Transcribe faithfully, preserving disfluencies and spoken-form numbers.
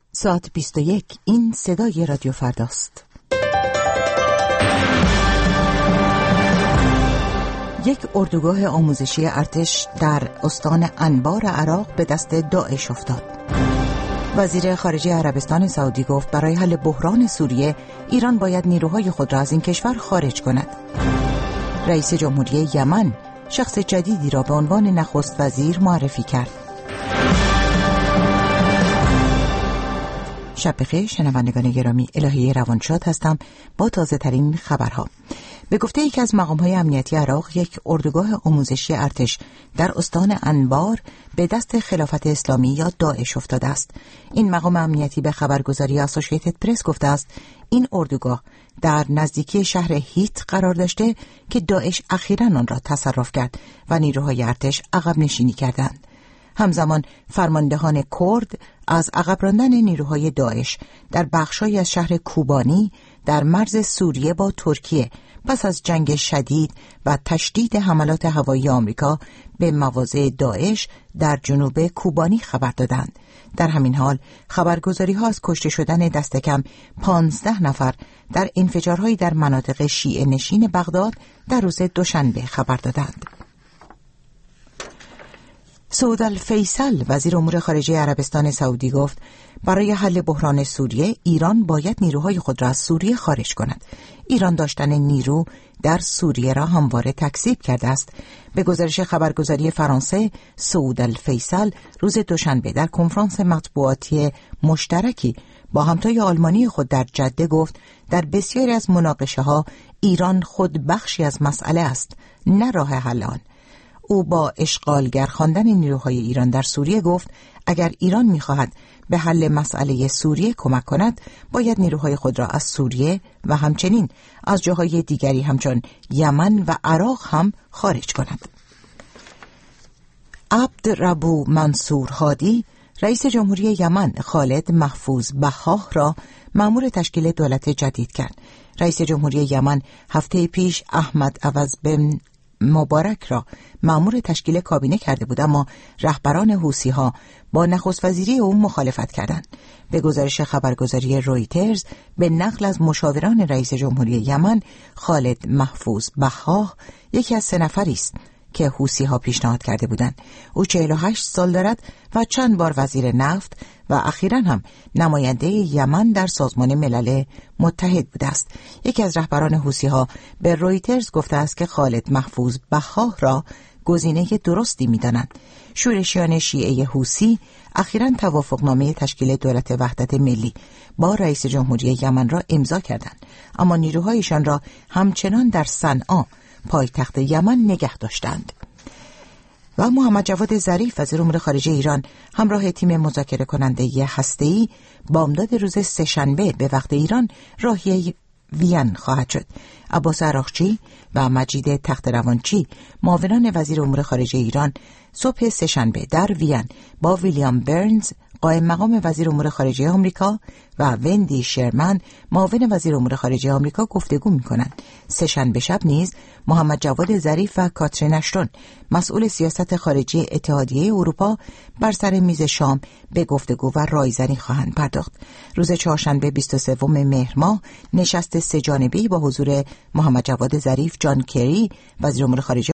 ساعت بیست و یک. این صدای رادیو فرداست. یک اردوگاه آموزشی ارتش در استان انبار عراق به دست داعش افتاد. وزیر خارجه عربستان سعودی گفت برای حل بحران سوریه ایران باید نیروهای خود را از این کشور خارج کند. رئیس جمهوری یمن شخص جدیدی را به عنوان نخست وزیر معرفی کرد. شب بخیر شنوندگان گرامی، الهی روانشاد هستم با تازه ترین خبرها. به گفته یکی از مقام‌های امنیتی عراق، یک اردوگاه آموزشی ارتش در استان انبار به دست خلافت اسلامی یا داعش افتاده است. این مقام امنیتی به خبرگزاری اسوسییتد پرس گفته است این اردوگاه در نزدیکی شهر هیت قرار داشته که داعش اخیراً آن را تصرف کرد و نیروهای ارتش عقب نشینی کردند. همزمان فرماندهان کرد از عقب راندن نیروهای داعش در بخش‌هایی از شهر کوبانی در مرز سوریه با ترکیه پس از جنگ شدید و تشدید حملات هوایی آمریکا به مواضع داعش در جنوب کوبانی خبر دادند. در همین حال خبرگزاری‌ها از کشته شدن دست کم پانزده نفر در انفجارهایی در مناطق شیعه نشین بغداد در روز دوشنبه خبر دادند. سعود الفیصل وزیر امور خارجه عربستان سعودی گفت برای حل بحران سوریه ایران باید نیروهای خود را از سوریه خارج کند. ایران داشتن نیرو در سوریه را همواره تکذیب کرده است. به گزارش خبرگزاری فرانسه، سعود الفیصل روز دوشنبه در کنفرانس مطبوعاتی مشترکی با همتای آلمانی خود در جده گفت در بسیاری از مناقشه ها ایران خود بخشی از مسئله است، نه راه حل آن. او با اشغالگر خواندن نیروهای ایران در سوریه گفت اگر ایران می‌خواهد به حل مسئله سوریه کمک کند باید نیروهای خود را از سوریه و همچنین از جاهای دیگری همچون یمن و عراق هم خارج کند. عبدربو منصور هادی رئیس جمهوری یمن خالد محفوظ بحاح را مأمور تشکیل دولت جدید کرد. رئیس جمهوری یمن هفته پیش احمد عوض بن مبارک را مأمور تشکیل کابینه کرده بود، اما رهبران حوثی‌ها با نخست وزیری او مخالفت کردند. به گزارش خبرگزاری رویترز به نقل از مشاوران رئیس جمهوری یمن، خالد محفوظ بحاح یکی از سه نفری است که حوثی‌ها پیشنهاد کرده بودند. او چهل و هشت سال دارد و چند بار وزیر نفت و اخیراً هم نماینده یمن در سازمان ملل متحد بوده است. یکی از رهبران حوثی‌ها به رویترز گفته است که خالد محفوظ بحاح را گزینه درستی می‌دانند. شورشیان شیعه حوثی اخیراً توافقنامه تشکیل دولت وحدت ملی با رئیس جمهوری یمن را امضا کردند، اما نیروهایشان را همچنان در صنعا پایتخت یمن نگه داشتند. و محمد جواد ظریف وزیر امور خارجه ایران همراه تیم مذاکره کننده هسته‌ای بامداد روز سه‌شنبه به وقت ایران راهی وین خواهد شد. عباس عراقچی و مجید تخت‌روانچی معاونان وزیر امور خارجه ایران صبح سه‌شنبه در وین با ویلیام برنز قائم مقام وزیر امور خارجه آمریکا و وندی شرمن معاون وزیر امور خارجه آمریکا گفتگو می‌کنند. سه‌شنبه شب نیز محمد جواد ظریف و کاترین اشتون مسئول سیاست خارجی اتحادیه اروپا بر سر میز شام به گفتگو و رایزنی خواهند پرداخت. روز چهارشنبه بیست و سوم مهر ماه نشست سه جانبه‌ای با حضور محمد جواد ظریف، جان کری وزیر امور خارجه